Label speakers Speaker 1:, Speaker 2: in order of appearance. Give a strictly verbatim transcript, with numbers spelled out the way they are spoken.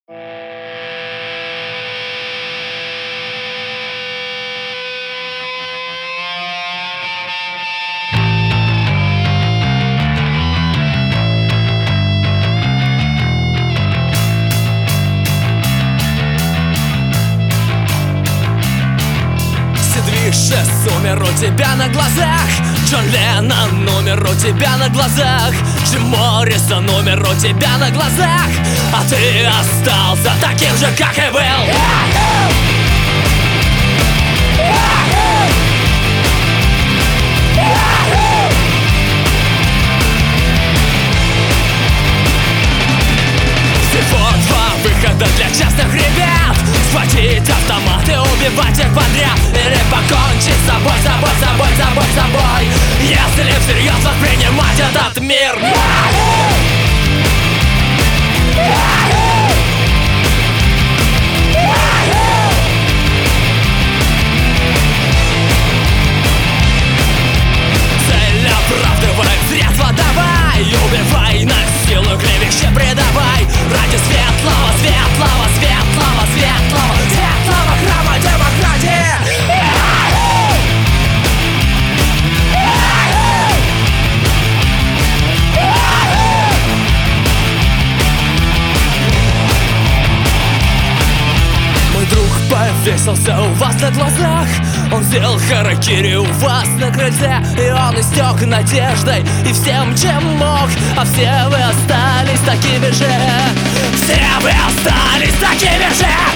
Speaker 1: Шест умер у тебя на глазах, Джон Леннон умер у тебя на глазах, Джим Моррисон умер у тебя на глазах, а ты остался таким же, как и был. Всего два выхода для частных ребят: схватить автомат и убивать их подряд, или покончить с собой, собой, собой, собой, собой, если всерьез воспринимать этот мир. Цель оправдывает средства, давай, убивай, насилуй, клевещи предавай, ради светлого, светлого, светлого, светлого, светлого храма демократии. Мой друг повесился у вас на глазах, он сделал харакири у вас на крыльце, и он истек надеждой и всем, чем мог, а все вы остались такими же, все вы остались такими же.